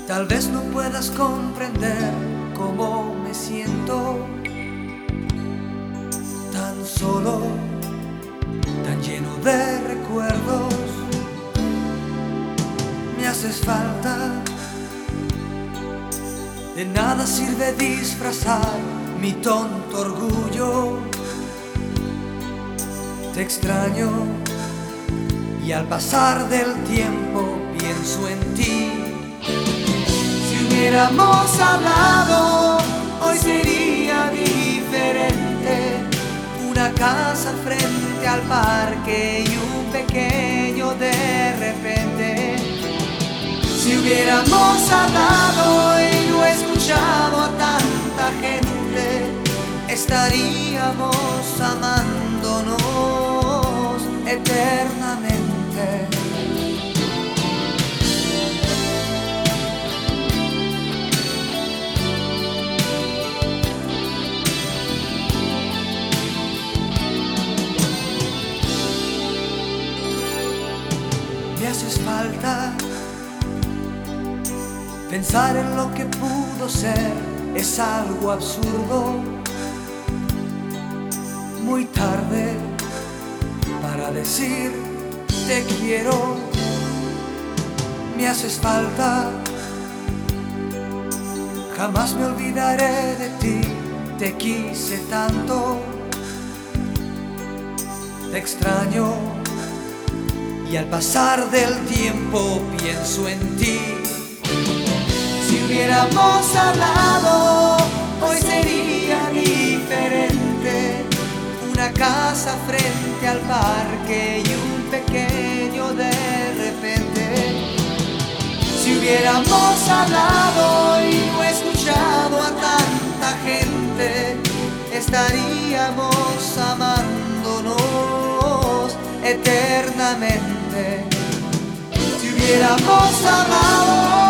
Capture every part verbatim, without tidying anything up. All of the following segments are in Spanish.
Tal vez no puedas comprender cómo me siento, tan solo, tan lleno de recuerdos. Me haces falta, de nada sirve disfrazar mi tonto orgullo. Te extraño y al pasar del tiempo pienso en ti. Si hubiéramos hablado, hoy sería diferente. Una casa frente al parque y un pequeño de repente. Si hubiéramos hablado y no escuchado a tanta gente, estaríamos amándonos eternamente. Me haces falta. Pensar en lo que pudo ser es algo absurdo. Muy tarde para decir te quiero. Me haces falta. Jamás me olvidaré de ti. Te quise tanto. Te extraño y al pasar del tiempo pienso en ti. Si hubiéramos hablado, hoy sería diferente. Una casa frente al parque y un pequeño de repente. Si hubiéramos hablado y no escuchado a tanta gente, estaríamos amándonos eternamente. Si hubiéramos hablado,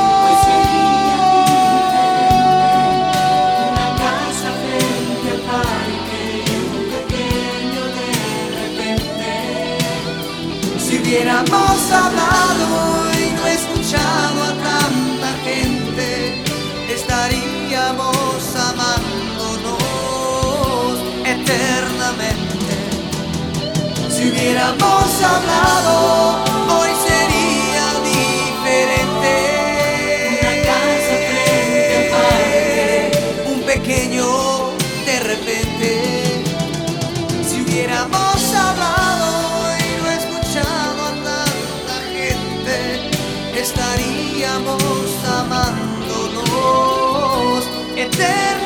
si hubiéramos hablado y no escuchado a tanta gente, estaríamos amándonos eternamente. Si hubiéramos hablado, hoy sería diferente. Una casa frente al parque, un pequeño de repente. Si hubiéramos hablado, estaríamos amándonos eternamente.